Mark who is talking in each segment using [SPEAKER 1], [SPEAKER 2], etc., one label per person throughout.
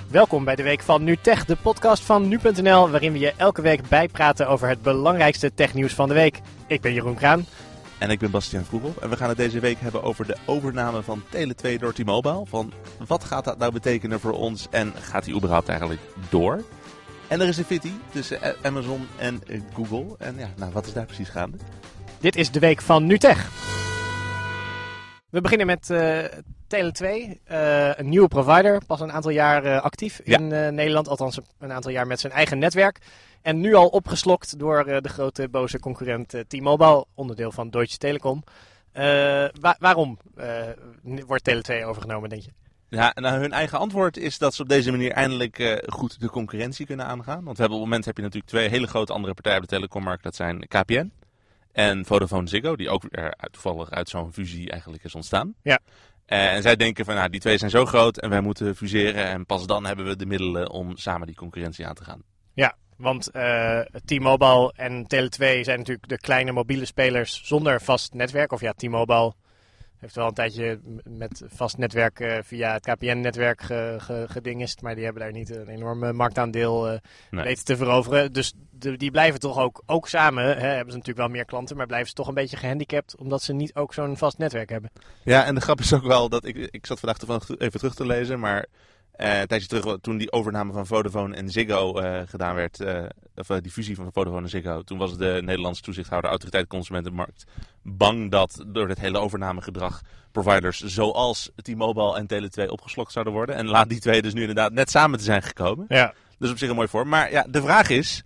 [SPEAKER 1] Welkom bij de Week van NuTech, de podcast van Nu.nl, waarin we je elke week bijpraten over het belangrijkste technieuws van de week. Ik ben Jeroen Kraan.
[SPEAKER 2] En ik ben Bastiaan Vroegel. En we gaan het deze week hebben over de overname van Tele2 door T-Mobile. Van wat gaat dat nou betekenen voor ons en gaat die überhaupt eigenlijk door? En er is een fitty tussen Amazon en Google. En ja, wat is daar precies gaande?
[SPEAKER 1] Dit is de Week van NuTech. We beginnen met Tele2, een nieuwe provider, pas een aantal jaar actief in Nederland. Althans een aantal jaar met zijn eigen netwerk. En nu al opgeslokt door de grote boze concurrent T-Mobile, onderdeel van Deutsche Telekom. Waarom wordt Tele2 overgenomen, denk je?
[SPEAKER 2] Ja, nou, hun eigen antwoord is dat ze op deze manier eindelijk goed de concurrentie kunnen aangaan. Want op het moment heb je natuurlijk twee hele grote andere partijen op de telecommarkt. Dat zijn KPN en Vodafone Ziggo, die ook toevallig uit zo'n fusie eigenlijk is ontstaan.
[SPEAKER 1] Ja.
[SPEAKER 2] En zij denken van, nou, die twee zijn zo groot en wij moeten fuseren. En pas dan hebben we de middelen om samen die concurrentie aan te gaan.
[SPEAKER 1] Ja, want T-Mobile en Tele2 zijn natuurlijk de kleine mobiele spelers zonder vast netwerk. Of ja, T-Mobile heeft wel een tijdje met vast netwerk via het KPN-netwerk gedingest. Maar die hebben daar niet een enorme marktaandeel weten te veroveren. Dus die blijven toch ook samen. Hebben ze natuurlijk wel meer klanten, maar blijven ze toch een beetje gehandicapt. Omdat ze niet ook zo'n vast netwerk hebben.
[SPEAKER 2] Ja, en de grap is ook wel dat ik zat vandaag toevallig even terug te lezen. Maar een tijdje terug, toen die overname van Vodafone en Ziggo gedaan werd, of die fusie van Vodafone en Ziggo, toen was de Nederlandse toezichthouder Autoriteit Consumentenmarkt bang dat door dit hele overnamegedrag providers zoals T-Mobile en Tele2 opgeslokt zouden worden. En laat die twee dus nu inderdaad net samen te zijn gekomen.
[SPEAKER 1] Ja.
[SPEAKER 2] Dus op zich een mooi vorm. Maar ja, de vraag is,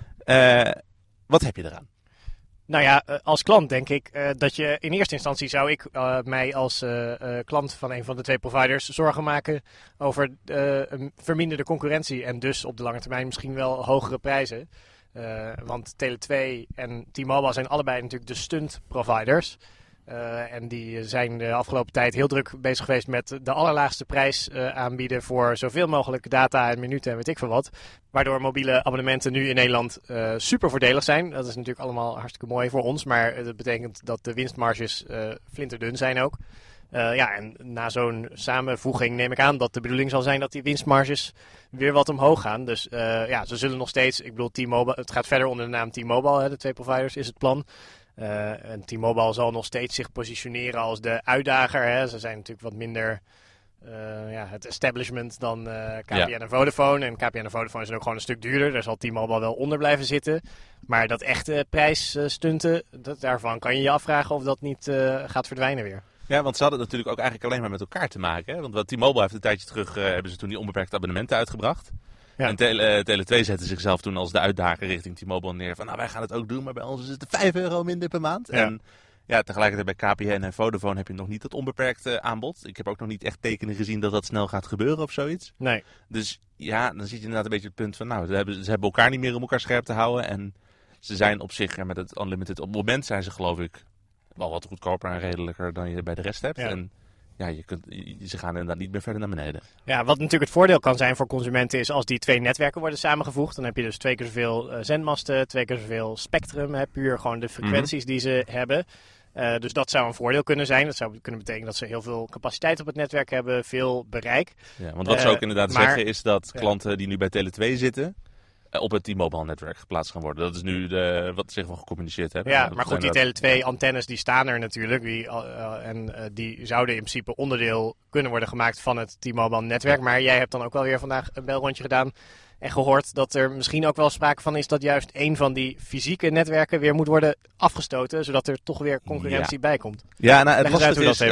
[SPEAKER 2] wat heb je eraan?
[SPEAKER 1] Nou ja, als klant denk ik dat je in eerste instantie zou ik mij als klant van een van de twee providers zorgen maken over een verminderde concurrentie en dus op de lange termijn misschien wel hogere prijzen. Want Tele2 en T-Mobile zijn allebei natuurlijk de stunt providers. En die zijn de afgelopen tijd heel druk bezig geweest met de allerlaagste prijs aanbieden voor zoveel mogelijk data en minuten en weet ik veel wat. Waardoor mobiele abonnementen nu in Nederland super voordelig zijn. Dat is natuurlijk allemaal hartstikke mooi voor ons, maar dat betekent dat de winstmarges flinterdun zijn ook. En na zo'n samenvoeging neem ik aan dat de bedoeling zal zijn dat die winstmarges weer wat omhoog gaan. Dus ze zullen nog steeds, ik bedoel T-Mobile, het gaat verder onder de naam T-Mobile, de twee providers is het plan. En T-Mobile zal nog steeds zich positioneren als de uitdager. Hè. Ze zijn natuurlijk wat minder het establishment dan KPN en Vodafone. En KPN en Vodafone zijn ook gewoon een stuk duurder. Daar zal T-Mobile wel onder blijven zitten. Maar dat echte prijsstunten, daarvan kan je je afvragen of dat niet gaat verdwijnen weer.
[SPEAKER 2] Ja, want ze hadden het natuurlijk ook eigenlijk alleen maar met elkaar te maken. Hè? Want wat T-Mobile heeft een tijdje terug, hebben ze toen die onbeperkte abonnementen uitgebracht. Ja. En Tele2 zette zichzelf toen als de uitdager richting T-Mobile neer. Van nou, wij gaan het ook doen, maar bij ons is het €5 minder per maand. Ja. En ja, tegelijkertijd bij KPN en Vodafone heb je nog niet dat onbeperkte aanbod. Ik heb ook nog niet echt tekenen gezien dat dat snel gaat gebeuren of zoiets.
[SPEAKER 1] Nee.
[SPEAKER 2] Dus ja, dan zit je inderdaad een beetje het punt van nou, ze hebben elkaar niet meer om elkaar scherp te houden. En ze zijn op zich, met het Unlimited, op het moment zijn ze geloof ik wel wat goedkoper en redelijker dan je bij de rest hebt.
[SPEAKER 1] Ja.
[SPEAKER 2] En ja, ze gaan inderdaad niet meer verder naar beneden.
[SPEAKER 1] Ja, wat natuurlijk het voordeel kan zijn voor consumenten is als die twee netwerken worden samengevoegd. Dan heb je dus 2 keer zoveel zendmasten, 2 keer zoveel spectrum. Puur gewoon de frequenties die ze hebben. Dus dat zou een voordeel kunnen zijn. Dat zou kunnen betekenen dat ze heel veel capaciteit op het netwerk hebben, veel bereik.
[SPEAKER 2] Ja, want wat ze ook inderdaad zeggen is dat klanten die nu bij Tele2 zitten op het T-Mobile netwerk geplaatst gaan worden. Dat is nu wat ze van gecommuniceerd hebben.
[SPEAKER 1] Ja, maar goed, die Tele2 antennes die staan er natuurlijk. Die zouden in principe onderdeel kunnen worden gemaakt van het T-Mobile netwerk. Ja. Maar jij hebt dan ook wel weer vandaag een belrondje gedaan en gehoord dat er misschien ook wel sprake van is dat juist een van die fysieke netwerken weer moet worden afgestoten, zodat er toch weer concurrentie bij komt.
[SPEAKER 2] Ja, nou, het lastige is,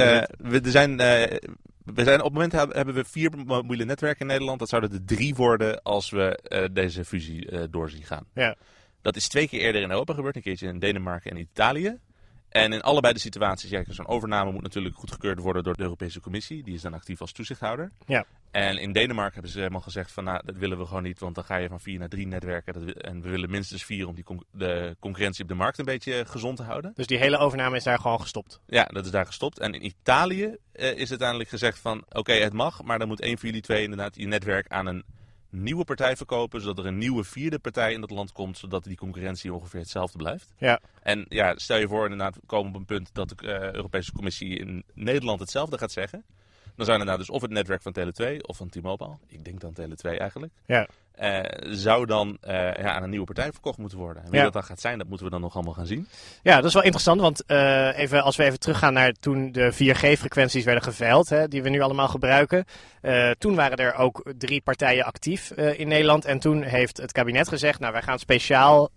[SPEAKER 2] op het moment hebben we 4 mobiele netwerken in Nederland. Dat zouden er 3 worden als we deze fusie door zien gaan.
[SPEAKER 1] Ja.
[SPEAKER 2] Dat is 2 keer eerder in Europa gebeurd. Een keertje in Denemarken en Italië. En in allebei de situaties, zo'n overname moet natuurlijk goedgekeurd worden door de Europese Commissie. Die is dan actief als toezichthouder. Ja. En in Denemarken hebben ze helemaal gezegd van, nou, dat willen we gewoon niet. Want dan ga je van 4 naar 3 netwerken. En we willen minstens 4 om de concurrentie op de markt een beetje gezond te houden.
[SPEAKER 1] Dus die hele overname is daar gewoon gestopt?
[SPEAKER 2] Ja, dat is daar gestopt. En in Italië is uiteindelijk gezegd van, oké, het mag. Maar dan moet één van jullie twee inderdaad je netwerk aan een nieuwe partij verkopen, zodat er een nieuwe 4e partij in dat land komt, zodat die concurrentie ongeveer hetzelfde blijft. Ja. En ja, stel je voor inderdaad, we komen op een punt dat de Europese Commissie in Nederland hetzelfde gaat zeggen. Dan zou inderdaad dus of het netwerk van Tele2 of van T-Mobile, ik denk dan Tele2 eigenlijk,
[SPEAKER 1] Ja.
[SPEAKER 2] zou dan aan een nieuwe partij verkocht moeten worden. En wie dat dan gaat zijn, dat moeten we dan nog allemaal gaan zien.
[SPEAKER 1] Ja, dat is wel interessant, want als we even teruggaan naar toen de 4G-frequenties werden geveild, die we nu allemaal gebruiken. Toen waren er ook 3 partijen actief in Nederland. En toen heeft het kabinet gezegd, nou wij gaan speciaal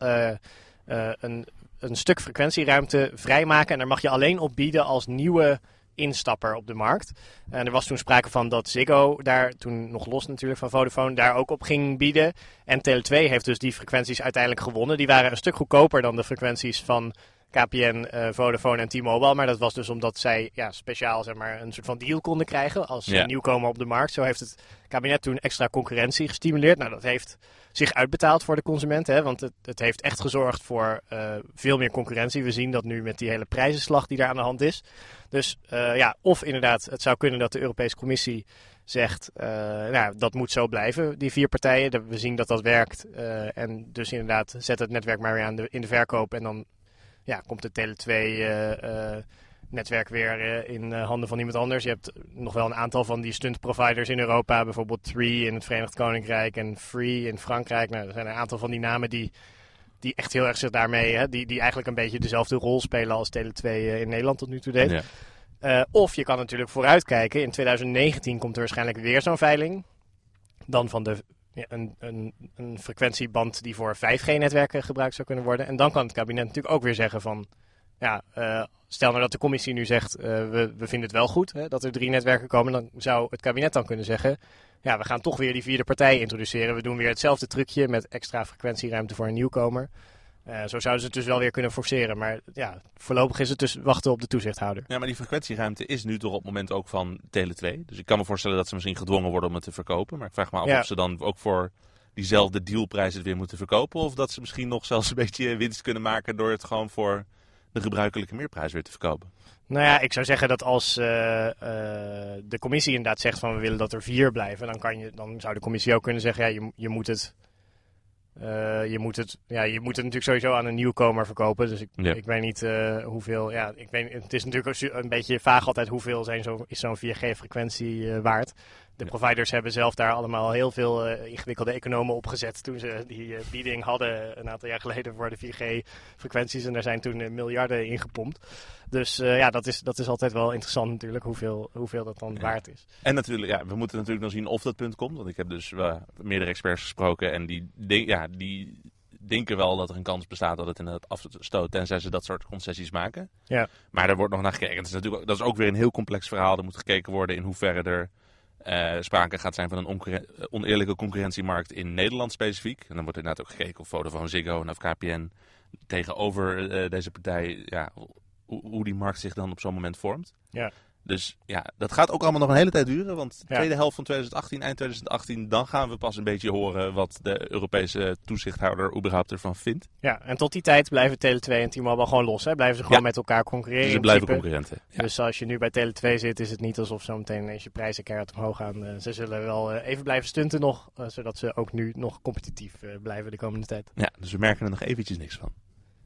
[SPEAKER 1] een stuk frequentieruimte vrijmaken. En daar mag je alleen op bieden als nieuwe instapper op de markt. En er was toen sprake van dat Ziggo daar, toen nog los natuurlijk van Vodafone, daar ook op ging bieden. En Tele2 heeft dus die frequenties uiteindelijk gewonnen. Die waren een stuk goedkoper dan de frequenties van KPN, Vodafone en T-Mobile. Maar dat was dus omdat zij speciaal zeg maar, een soort van deal konden krijgen als nieuwkomer op de markt. Zo heeft het kabinet toen extra concurrentie gestimuleerd. Nou, dat heeft zich uitbetaald voor de consument. Want het heeft echt gezorgd voor veel meer concurrentie. We zien dat nu met die hele prijzenslag die daar aan de hand is. Dus of inderdaad, het zou kunnen dat de Europese Commissie zegt, dat moet zo blijven, die 4 partijen. We zien dat dat werkt. En dus inderdaad, zet het netwerk maar weer in de verkoop. En dan komt het Tele2-netwerk weer in handen van iemand anders. Je hebt nog wel een aantal van die stuntproviders in Europa. Bijvoorbeeld Three in het Verenigd Koninkrijk en Free in Frankrijk. Nou, er zijn een aantal van die namen die echt heel erg zich daarmee, die eigenlijk een beetje dezelfde rol spelen als Tele2 in Nederland tot nu toe deed. Ja. Of je kan natuurlijk vooruitkijken. In 2019 komt er waarschijnlijk weer zo'n veiling. Dan van een frequentieband die voor 5G-netwerken gebruikt zou kunnen worden. En dan kan het kabinet natuurlijk ook weer zeggen van, stel nou dat de commissie nu zegt, we vinden het wel goed dat er 3 netwerken komen. Dan zou het kabinet dan kunnen zeggen, we gaan toch weer die 4e partij introduceren. We doen weer hetzelfde trucje met extra frequentieruimte voor een nieuwkomer. Zo zouden ze het dus wel weer kunnen forceren. Maar voorlopig is het dus wachten op de toezichthouder.
[SPEAKER 2] Ja, maar die frequentieruimte is nu toch op het moment ook van Tele2. Dus ik kan me voorstellen dat ze misschien gedwongen worden om het te verkopen. Maar ik vraag me af of ze dan ook voor diezelfde dealprijs het weer moeten verkopen. Of dat ze misschien nog zelfs een beetje winst kunnen maken door het gewoon voor de gebruikelijke meerprijs weer te verkopen. Nou ja,
[SPEAKER 1] ik zou zeggen dat als de commissie inderdaad zegt van we willen dat er 4 blijven. Dan zou de commissie ook kunnen zeggen, je moet het natuurlijk sowieso aan een nieuwkomer verkopen. Dus ik weet niet hoeveel. Ja, het is natuurlijk een beetje vaag altijd hoeveel is zo'n 4G-frequentie waard. De providers hebben zelf daar allemaal heel veel ingewikkelde economen opgezet toen ze die bieding hadden een aantal jaar geleden voor de 4G-frequenties. En daar zijn toen miljarden in gepompt. Dus dat is altijd wel interessant natuurlijk hoeveel dat dan waard is.
[SPEAKER 2] En natuurlijk, we moeten natuurlijk nog zien of dat punt komt. Want ik heb dus meerdere experts gesproken en die denken wel dat er een kans bestaat dat het inderdaad afstoot, tenzij ze dat soort concessies maken. Ja. Maar er wordt nog naar gekeken. Dat is ook weer een heel complex verhaal. Er moet gekeken worden in hoeverre er sprake gaat zijn van een oneerlijke concurrentiemarkt in Nederland specifiek. En dan wordt inderdaad ook gekeken of Vodafone, Ziggo en of KPN tegenover deze partij, hoe die markt zich dan op zo'n moment vormt. Ja. Dus dat gaat ook allemaal nog een hele tijd duren. Want de tweede helft van 2018, eind 2018, dan gaan we pas een beetje horen wat de Europese toezichthouder überhaupt ervan vindt.
[SPEAKER 1] Ja, en tot die tijd blijven Tele2 en T-Mobile gewoon los. Blijven ze gewoon met elkaar concurreren.
[SPEAKER 2] Ze blijven concurrenten. Ja.
[SPEAKER 1] Dus als je nu bij Tele2 zit, is het niet alsof zo meteen ineens je prijzen keihard omhoog gaan. Ze zullen wel even blijven stunten nog, zodat ze ook nu nog competitief blijven de komende tijd.
[SPEAKER 2] Ja, dus we merken er nog eventjes niks van.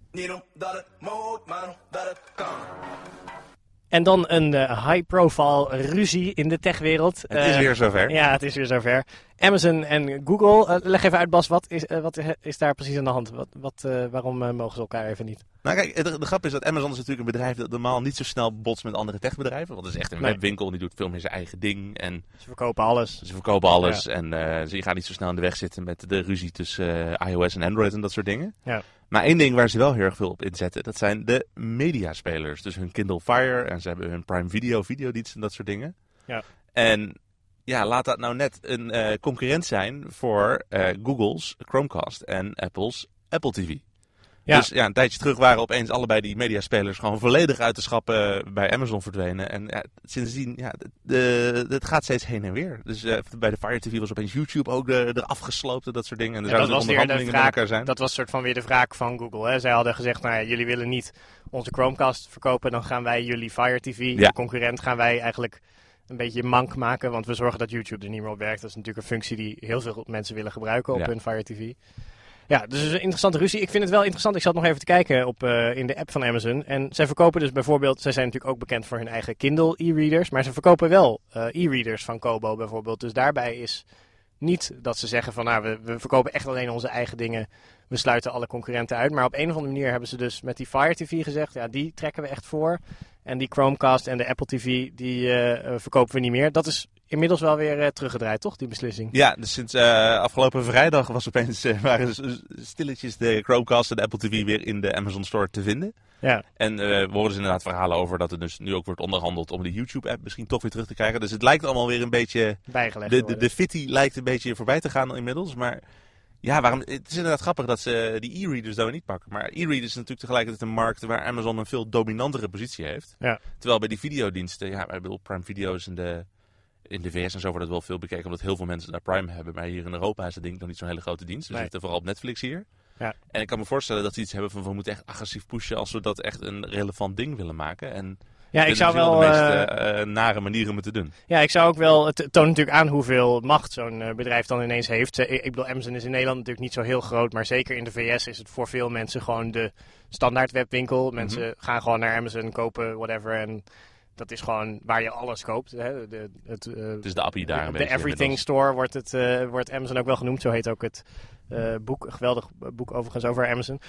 [SPEAKER 1] En dan een high-profile ruzie in de techwereld.
[SPEAKER 2] Het is weer zover.
[SPEAKER 1] Ja, het is weer zover. Amazon en Google. Leg even uit, Bas, wat is daar precies aan de hand? Waarom mogen ze elkaar even niet?
[SPEAKER 2] Nou kijk, de grap is dat Amazon is natuurlijk een bedrijf dat normaal niet zo snel botst met andere techbedrijven. Want het is echt een webwinkel, die doet veel meer zijn eigen ding. En
[SPEAKER 1] ze verkopen alles.
[SPEAKER 2] Ja. En je gaat niet zo snel in de weg zitten met de ruzie tussen iOS en Android en dat soort dingen. Ja. Maar één ding waar ze wel heel erg veel op inzetten, dat zijn de mediaspelers. Dus hun Kindle Fire en ze hebben hun Prime Video, videodienst en dat soort dingen. Ja. En laat dat nou net een concurrent zijn voor Google's Chromecast en Apple's Apple TV. Ja. Dus een tijdje terug waren opeens allebei die mediaspelers gewoon volledig uit de schappen bij Amazon verdwenen. En sindsdien, het gaat steeds heen en weer. Dus bij de Fire TV was opeens YouTube ook eraf gesloopt en dat soort dingen. En
[SPEAKER 1] dat was weer de wraak. Dat was soort van weer de wraak van Google. Hè? Zij hadden gezegd, jullie willen niet onze Chromecast verkopen, dan gaan wij jullie Fire TV, de concurrent, gaan wij eigenlijk een beetje mank maken. Want we zorgen dat YouTube er niet meer op werkt. Dat is natuurlijk een functie die heel veel mensen willen gebruiken op hun Fire TV. Ja, dus een interessante ruzie. Ik vind het wel interessant. Ik zat nog even te kijken in de app van Amazon. En zij verkopen dus bijvoorbeeld... Zij zijn natuurlijk ook bekend voor hun eigen Kindle e-readers. Maar ze verkopen wel e-readers van Kobo bijvoorbeeld. Dus daarbij is niet dat ze zeggen van... Nou, we verkopen echt alleen onze eigen dingen. We sluiten alle concurrenten uit. Maar op een of andere manier hebben ze dus met die Fire TV gezegd... Ja, die trekken we echt voor. En die Chromecast en de Apple TV, die verkopen we niet meer. Dat is inmiddels wel weer teruggedraaid, toch, die beslissing?
[SPEAKER 2] Ja, dus sinds afgelopen vrijdag was opeens, waren stilletjes de Chromecast en de Apple TV weer in de Amazon Store te vinden.
[SPEAKER 1] Ja.
[SPEAKER 2] En we horen dus inderdaad verhalen over dat er dus nu ook wordt onderhandeld om de YouTube-app misschien toch weer terug te krijgen. Dus het lijkt allemaal weer een beetje...
[SPEAKER 1] bijgelegd.
[SPEAKER 2] De fitty lijkt een beetje voorbij te gaan inmiddels, maar... Ja, het is inderdaad grappig dat ze die e-readers daar niet pakken. Maar e-readers is natuurlijk tegelijkertijd een markt waar Amazon een veel dominantere positie heeft.
[SPEAKER 1] Ja.
[SPEAKER 2] Terwijl bij die videodiensten, ja, ik bedoel, Prime Video's in de VS en zo wordt het wel veel bekeken, omdat heel veel mensen naar Prime hebben. Maar hier in Europa is dat denk nog niet zo'n hele grote dienst. We zitten vooral op Netflix hier.
[SPEAKER 1] Ja.
[SPEAKER 2] En ik kan me voorstellen dat ze iets hebben van, we moeten echt agressief pushen als we dat echt een relevant ding willen maken. En
[SPEAKER 1] ja, ik zou wel
[SPEAKER 2] de meest nare manier om het te doen.
[SPEAKER 1] Ja, ik zou ook wel... Het toont natuurlijk aan hoeveel macht zo'n bedrijf dan ineens heeft. Ik bedoel, Amazon is in Nederland natuurlijk niet zo heel groot. Maar zeker in de VS is het voor veel mensen gewoon de standaard webwinkel. Mensen gaan gewoon naar Amazon, kopen, whatever. En dat is gewoon waar je alles koopt. Hè.
[SPEAKER 2] Het is de appie daar een beetje.
[SPEAKER 1] De Everything Store wordt Amazon ook wel genoemd. Zo heet ook het boek. Een geweldig boek overigens over Amazon.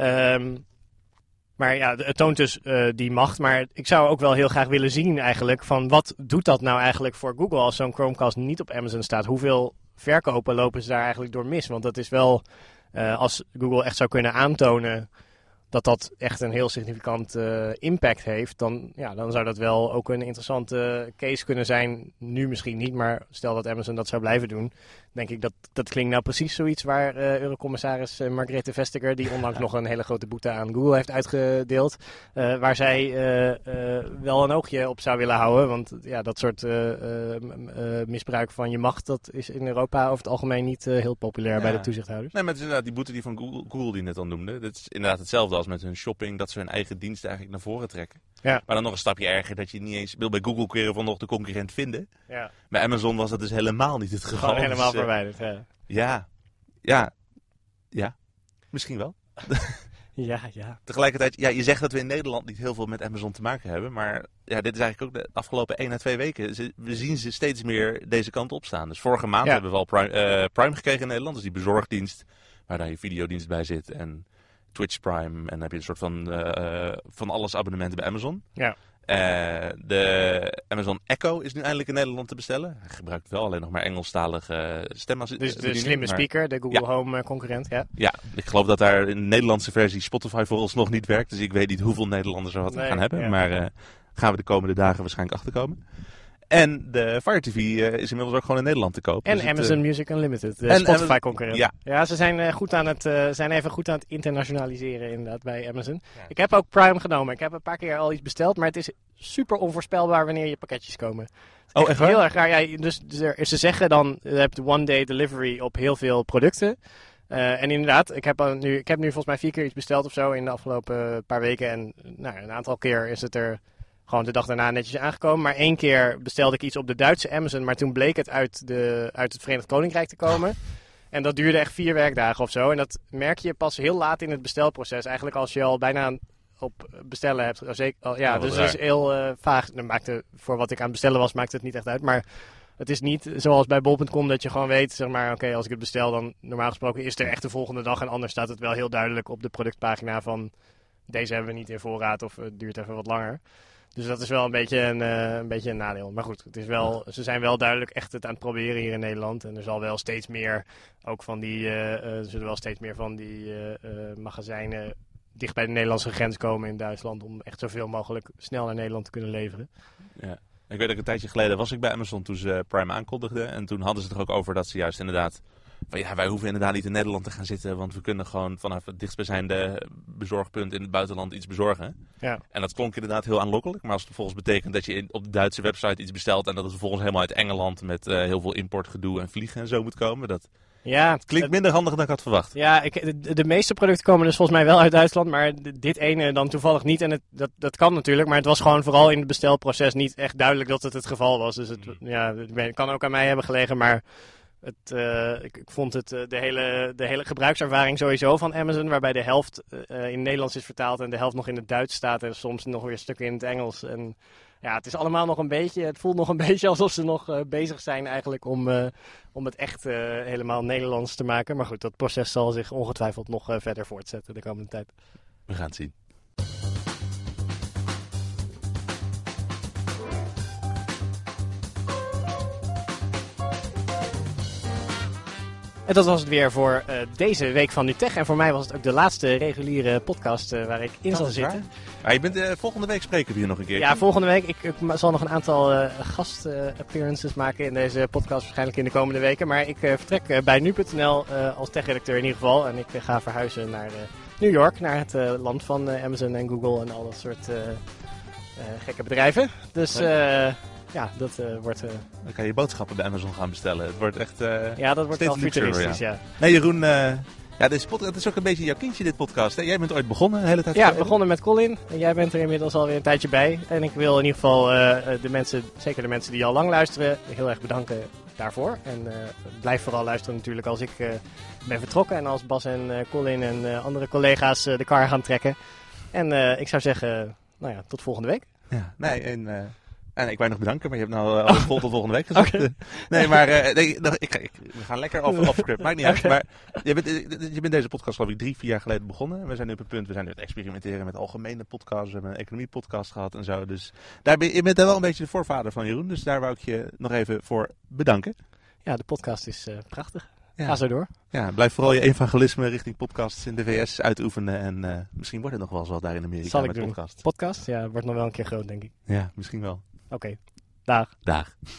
[SPEAKER 1] Maar ja, het toont dus die macht. Maar ik zou ook wel heel graag willen zien eigenlijk van wat doet dat nou eigenlijk voor Google als zo'n Chromecast niet op Amazon staat? Hoeveel verkopen lopen ze daar eigenlijk door mis? Want dat is wel, als Google echt zou kunnen aantonen dat dat echt een heel significant impact heeft, dan zou dat wel ook een interessante case kunnen zijn. Nu misschien niet, maar stel dat Amazon dat zou blijven doen, denk ik dat klinkt nou precies zoiets waar Eurocommissaris Margrethe Vestager, die onlangs nog een hele grote boete aan Google heeft uitgedeeld, waar zij wel een oogje op zou willen houden. Want ja, dat soort misbruik van je macht, dat is in Europa over het algemeen niet heel populair bij de toezichthouders.
[SPEAKER 2] Nee, maar het is inderdaad die boete die van Google die je net al noemde. Dat is inderdaad hetzelfde als met hun shopping, dat ze hun eigen diensten eigenlijk naar voren trekken. Ja. Maar dan nog een stapje erger, dat je niet eens... Bij Google kun je van nog de concurrent vinden. Ja. Bij Amazon was dat dus helemaal niet het geval.
[SPEAKER 1] Gewoon helemaal verwijderd,
[SPEAKER 2] Ja. Misschien wel.
[SPEAKER 1] Ja.
[SPEAKER 2] Tegelijkertijd, ja, je zegt dat we in Nederland niet heel veel met Amazon te maken hebben. Maar ja, dit is eigenlijk ook de afgelopen 1 à 2 weken. We zien ze steeds meer deze kant op staan. Dus vorige maand hebben we al Prime gekregen in Nederland. Dus die bezorgdienst, waar daar je videodienst bij zit. En Twitch Prime. En dan heb je een soort van alles abonnementen bij Amazon. Ja. De Amazon Echo is nu eindelijk in Nederland te bestellen. Hij gebruikt wel alleen nog maar Engelstalige stemmen.
[SPEAKER 1] Dus de slimme speaker, de Google Home concurrent, ja.
[SPEAKER 2] Ja, ik geloof dat daar in de Nederlandse versie Spotify vooralsnog niet werkt. Dus ik weet niet hoeveel Nederlanders er wat gaan hebben. Ja. Maar gaan we de komende dagen waarschijnlijk achterkomen. En de Fire TV is inmiddels ook gewoon in Nederland te koop.
[SPEAKER 1] En dus Amazon Music Unlimited, de Spotify-concurrent. Ja, ze zijn even goed aan het internationaliseren inderdaad bij Amazon. Ja. Ik heb ook Prime genomen. Ik heb een paar keer al iets besteld, maar het is super onvoorspelbaar wanneer je pakketjes komen.
[SPEAKER 2] Echt waar?
[SPEAKER 1] Heel erg raar. Ja, dus ze zeggen dan, je hebt one-day delivery op heel veel producten. En inderdaad, ik heb nu volgens mij 4 keer iets besteld of zo in de afgelopen paar weken. En een aantal keer is het er... gewoon de dag daarna netjes aangekomen. Maar 1 keer bestelde ik iets op de Duitse Amazon. Maar toen bleek het uit het Verenigd Koninkrijk te komen. En dat duurde echt 4 werkdagen of zo. En dat merk je pas heel laat in het bestelproces. Eigenlijk als je al bijna op bestellen hebt. Dus het is heel vaag. Voor wat ik aan het bestellen was, maakt het niet echt uit. Maar het is niet zoals bij bol.com dat je gewoon weet, zeg maar, oké, als ik het bestel, dan normaal gesproken is het er echt de volgende dag. En anders staat het wel heel duidelijk op de productpagina van deze hebben we niet in voorraad of het duurt even wat langer. Dus dat is wel een beetje een nadeel. Maar goed, het is wel, ze zijn wel duidelijk echt het aan het proberen hier in Nederland. En er zal wel steeds meer ook van die, magazijnen dicht bij de Nederlandse grens komen in Duitsland. Om echt zoveel mogelijk snel naar Nederland te kunnen leveren.
[SPEAKER 2] Ja. Ik weet dat een tijdje geleden was ik bij Amazon toen ze Prime aankondigden. En toen hadden ze het er ook over dat ze juist inderdaad... wij hoeven inderdaad niet in Nederland te gaan zitten, want we kunnen gewoon vanaf het dichtstbijzijnde bezorgpunt in het buitenland iets bezorgen. Ja. En dat klonk inderdaad heel aanlokkelijk, maar als het vervolgens betekent dat je op de Duitse website iets bestelt en dat het vervolgens helemaal uit Engeland met heel veel importgedoe en vliegen en zo moet komen, het klinkt minder handig dan ik had verwacht.
[SPEAKER 1] Ja, de meeste producten komen dus volgens mij wel uit Duitsland, maar dit ene dan toevallig niet. En dat kan natuurlijk, maar het was gewoon vooral in het bestelproces niet echt duidelijk dat het geval was. Dus het kan ook aan mij hebben gelegen, maar... Ik vond de hele gebruikservaring sowieso van Amazon, waarbij de helft in het Nederlands is vertaald en de helft nog in het Duits staat en soms nog weer stukken in het Engels. En ja, het is allemaal nog een beetje, het voelt nog een beetje alsof ze nog bezig zijn eigenlijk om het echt helemaal Nederlands te maken. Maar goed, dat proces zal zich ongetwijfeld nog verder voortzetten de komende tijd.
[SPEAKER 2] We gaan het zien.
[SPEAKER 1] En dat was het weer voor deze week van NuTech. En voor mij was het ook de laatste reguliere podcast waar ik in zal zitten.
[SPEAKER 2] Maar je bent volgende week spreken we hier nog een keer.
[SPEAKER 1] Ja, volgende week. Ik zal nog een aantal gast-appearances maken in deze podcast. Waarschijnlijk in de komende weken. Maar ik vertrek bij nu.nl als tech-redacteur in ieder geval. En ik ga verhuizen naar New York. Naar het land van Amazon en Google en al dat soort gekke bedrijven. Dus... ja, dat wordt...
[SPEAKER 2] Dan kan je boodschappen bij Amazon gaan bestellen. Het wordt echt...
[SPEAKER 1] ja, dat wordt wel futuristisch, ja.
[SPEAKER 2] Nee, Jeroen, ja, deze podcast, het is ook een beetje jouw kindje, dit podcast. Hè? Jij bent ooit begonnen, de hele tijd.
[SPEAKER 1] Ja, begonnen met Colin. En jij bent er inmiddels alweer een tijdje bij. En ik wil in ieder geval de mensen, zeker de mensen die al lang luisteren, heel erg bedanken daarvoor. En blijf vooral luisteren natuurlijk als ik ben vertrokken. En als Bas en Colin en andere collega's de kar gaan trekken. En ik zou zeggen, nou ja, tot volgende week.
[SPEAKER 2] Ja, nee, en ik wou nog bedanken, maar je hebt nou al vol tot volgende week gezegd. Okay. Nee, maar we gaan lekker off-script, maakt niet uit. Maar je bent deze podcast geloof ik 3-4 jaar geleden begonnen. We zijn nu op het punt, we zijn nu het experimenteren met algemene podcasts. We hebben een economie-podcast gehad en zo. Dus je bent wel een beetje de voorvader van Jeroen. Dus daar wou ik je nog even voor bedanken.
[SPEAKER 1] Ja, de podcast is prachtig.
[SPEAKER 2] Ja.
[SPEAKER 1] Ga zo door.
[SPEAKER 2] Ja, blijf vooral je evangelisme richting podcasts in de VS uitoefenen. En misschien wordt het nog wel eens wat daar in Amerika
[SPEAKER 1] Zal ik
[SPEAKER 2] met
[SPEAKER 1] doen.
[SPEAKER 2] podcast.
[SPEAKER 1] Podcast? Ja, wordt nog wel een keer groot, denk ik.
[SPEAKER 2] Ja, misschien wel.
[SPEAKER 1] Oké. Dag.
[SPEAKER 2] Dag.